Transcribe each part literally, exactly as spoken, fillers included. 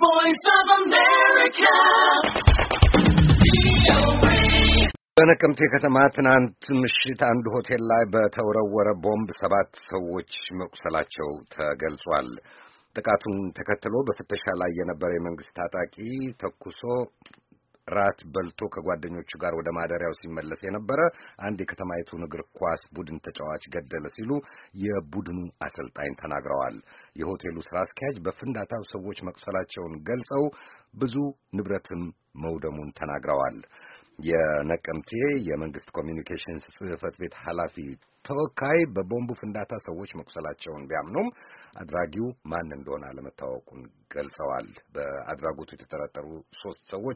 voice of America. በነቀምቴ ከተማ ትናንት ምሽት አንድ ሆቴል ላይ በተወረወረ ቦምብ ሰባት ሰዎች መቁሰላቸው ተገልጿል። ጥቃቱን ተከትሎ በፍተሻ ላይ የነበረ የመንግስት ታጣቂ ተኩሶ ራት በልቶ ከጓደኞቹ ጋር ወደ ማደሪያው ሲመለስ የነበረ አንድ የከተማይቱን እግር ኳስ ቡድን ተጫዋች ገደለ ሲሉ የቡድኑ አሰልጣኝ ተናግረዋል። የሆቴሉ ስራ አስኪያጅ በፍንዳታው ሰዎች መቁሰላቸውን ገልጸው ብዙ ንብረትም መውደሙን ተናግረዋል። የነቀምቴ የመንግስት ኮሚኒኬሽንስ ጽህፈት ቤት ኃላፊ ተወካይ በቦምቡ ፍንዳታ ሰዎች መቁሰላቸውን ቢያምኑም አድራጊው ማን እንደሆነ አለመታወቁን ገልጸዋል። በአድራጎቱ የተጠረጠሩ ሶስት ሰዎች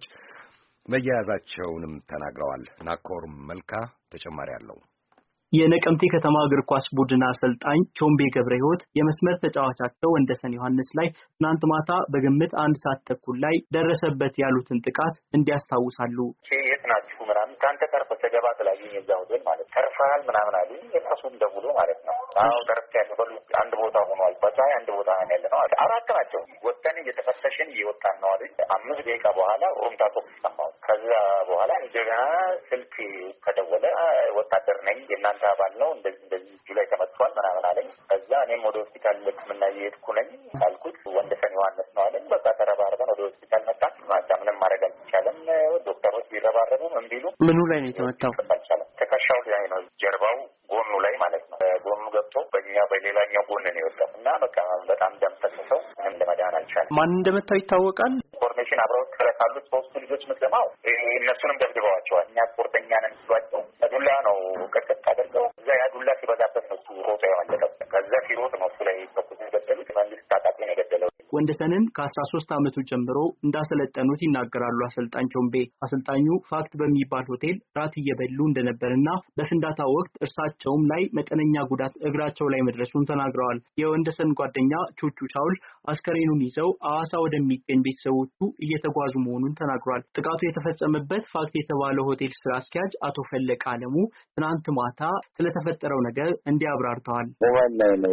መያዛቸውንም ተናግረዋል። ናኮር መልካ ተጨማሪ አለው። የነቀምቴ ከተማ እግር ኳስ ቡድን አሰልጣኝ ቾምቤ ገብረህይወት የመስመር ተጫዋቻቸው ወንደሰን ዮሐንስ ላይ ትናንት ማታ በግምት አንድ ሰዓት ተኩል ላይ ደረሰበት ያሉትን ጥቃት እንዲያስታውሳሉ። ናችሁ ምናምን ካንተ ተርፈ ተገባ ተላየኝ እዛው ደል ማለት ተርፋል ምናምን አሉ። የራሱን ደውሎ ማለት ነው። አው ተርፍ ያለው አንድ ቦታ ሆኗል። በቻይ አንድ ቦታ ነው ያለው። አራት ናቸው። ወጣን እየተፈተሽን እየወጣን ነው አይደል? አምስት ደቂቃ በኋላ ሩምታ ቶክ ሰማው። ከዛ በኋላ እንደገና ስልክ ከደወለ ወታደር ነኝ የእናንተ አባል ነው እንደዚህ እንደዚህ እጁ ላይ ተመቷል ምናምን አለኝ። ከዛ እኔም ወደ ሆስፒታል ልክምና እየሄድኩ ነኝ አልኩት። ወንደሰን ዮሐንስ ነው አለኝ። በቃ ተረባርበን ወደ ሆስፒታል መጣን። ማታ ምንም ማድረግ አልቻለም። ዶክተሮች ቢረባረቡ ምን ቢሉ ምኑ ላይ ነው የተመታው? ትከሻው ላይ ነው፣ ጀርባው ጎኑ ላይ ማለት ነው። ጎኑ ገብቶ በእኛ በሌላኛው ጎን ነው የወጣው እና በቃ በጣም ደም ፈሰሰው። ምንም ለመዳን አልቻለም። ማን እንደመታው ይታወቃል? ኢንፎርሜሽን አብረው ካሉት ሶስቱ ልጆች ምትለማው እነሱንም ደብድበዋቸዋል። እኛ ስፖርተኛ ነን ሲሏቸው ዱላ ነው ቀጥቀጥ አድርገው እዛ ያ ዱላ ሲበዛበት ነው እሱ ሮጦ ያመለጠው። ከዛ ሲሮጥ ነው እሱ ላይ ተኩስ የገደሉት። መንግስት ታጣቂ ነው የገደለው። ወንደሰንን ከአስራ ሶስት ዓመቱ ጀምሮ እንዳሰለጠኑት ይናገራሉ አሰልጣኝ ቾምቤ። አሰልጣኙ ፋክት በሚባል ሆቴል ራት እየበሉ እንደነበርና በፍንዳታው ወቅት እርሳቸውም ላይ መጠነኛ ጉዳት እግራቸው ላይ መድረሱን ተናግረዋል። የወንደሰን ጓደኛ ቹቹ ቻውል አስከሬኑን ይዘው አዋሳ ወደሚገኝ ቤተሰቦቹ እየተጓዙ መሆኑን ተናግሯል። ጥቃቱ የተፈጸመበት ፋክት የተባለው ሆቴል ስራ አስኪያጅ አቶ ፈለቀ አለሙ ትናንት ማታ ስለተፈጠረው ነገር እንዲያብራርተዋል። ሞባይል ላይ ነው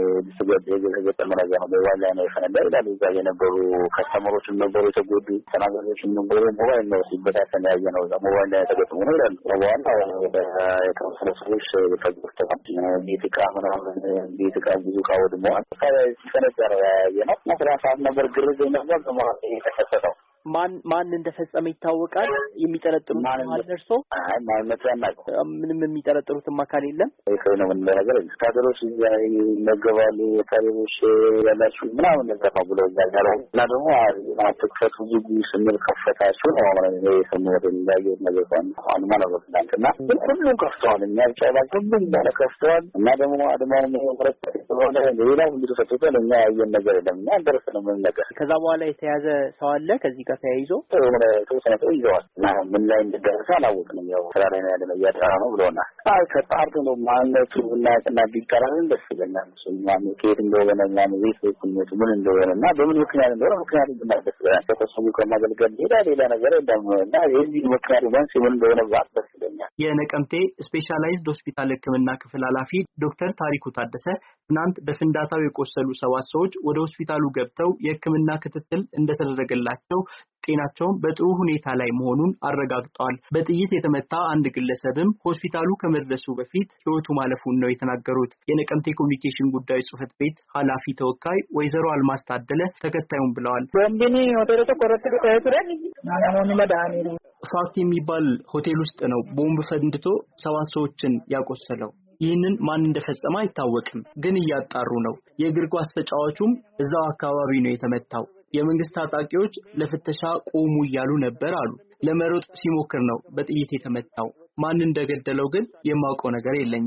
የተገጠመ ነገር ነው። ሞባይል ላይ ነው ፈነዳው ይላሉ። እዛ የነበሩ ከስተመሮችም ነበሩ፣ የተጎዱ ተናጋሪዎችም ነበሩ። ሞባይል ነው ሲበታተን ያየ ነው። ሞባይል ላይ ተገጥሞ ነው ይላሉ። በኋላ ወደ የተወሰኑ ሰዎች ተጎድተዋል። ቤት ዕቃ ምናምን ቤት ዕቃ ብዙ ዕቃ ወድመዋል። ሲፈነዳ ነው ያየ ነው። አስራ ሰዓት ነበር ግርግር ነበር በማለት የተከሰተው። ማን ማን እንደፈጸመ ይታወቃል? የሚጠረጥሩት ማን ደርሶ? አይ ማለት ያናቀው ምንም የሚጠረጥሩትም አካል የለም። ይሄ ነው ምን ነገር ስታደሮች ይነገባሉ። ታሪዎች ያላችሁ ምናምን ነገር ነው ብለው ያጋራ እና ደግሞ አጥቅፈቱ ብዙ ስንል ከፈታችሁ ነው ማለት ነው። የሰሙት እንደያየው ነገር ነው ማለት ነው። እና ሁሉም ከፍተዋል። እኛ ብቻ ሁሉም ባለ ከፍተዋል። እና ደግሞ አድማው ነው ወረቀት ስለሆነ ሌላ ሁሉ ተሰጥቷል። እኛ ያየን ነገር የለም። እኛ ደረሰን ምን ነገር ከዛ በኋላ የተያዘ ሰው አለ ከዚህ ተያይዞ ወደ ተወሰነ ሰው ይዘዋል እና ምን ላይ እንደደረሰ አላወቅንም። ያው ስራ ላይ ያለ ያደራ ነው ብለውናል። አይ ከጣርቶ ነው ማነቱ እና እና ቢቀራን ደስ ይለናል። ሱማን ከየት እንደሆነ እና ቤት ቤት ምን እንደሆነ እና በምን ምክንያት እንደሆነ ምክንያት እንደማደስ ይላል። ከተሰሙ ከማገልገል ሌላ ሌላ ነገር እንደም እና የዚህ ምክንያት ማንስ ምን እንደሆነ ባስ ደስ ይለኛል። የነቀምቴ ስፔሻላይዝድ ሆስፒታል ሕክምና ክፍል ኃላፊ ዶክተር ታሪኩ ታደሰ ትናንት በፍንዳታው የቆሰሉ ሰባት ሰዎች ወደ ሆስፒታሉ ገብተው የሕክምና ክትትል እንደተደረገላቸው ጤናቸውን በጥሩ ሁኔታ ላይ መሆኑን አረጋግጠዋል። በጥይት የተመታ አንድ ግለሰብም ሆስፒታሉ ከመድረሱ በፊት ሕይወቱ ማለፉን ነው የተናገሩት። የነቀምቴ ኮሚኒኬሽን ጉዳዮች ጽህፈት ቤት ኃላፊ ተወካይ ወይዘሮ አልማዝ ታደለ ተከታዩን ብለዋል። ወንዲኒ ሆቴል ተቆረጠ ተይቱረን ማናሞን መዳኒ ፋክት የሚባል ሆቴል ውስጥ ነው ቦምብ ፈንድቶ ሰባት ሰዎችን ያቆሰለው። ይህንን ማን እንደፈጸመ አይታወቅም፣ ግን እያጣሩ ነው። የእግር ኳስ ተጫዋቹም እዛው አካባቢ ነው የተመታው። የመንግስት ታጣቂዎች ለፍተሻ ቆሙ እያሉ ነበር አሉ። ለመሮጥ ሲሞክር ነው በጥይት የተመታው። ማን እንደገደለው ግን የማውቀው ነገር የለኝም።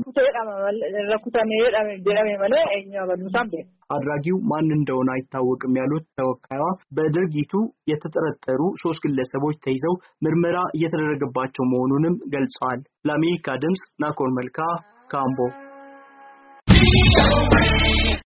አድራጊው ማን እንደሆነ አይታወቅም ያሉት ተወካይዋ በድርጊቱ የተጠረጠሩ ሶስት ግለሰቦች ተይዘው ምርመራ እየተደረገባቸው መሆኑንም ገልጸዋል። ለአሜሪካ ድምጽ ናኮር መልካ ካምቦ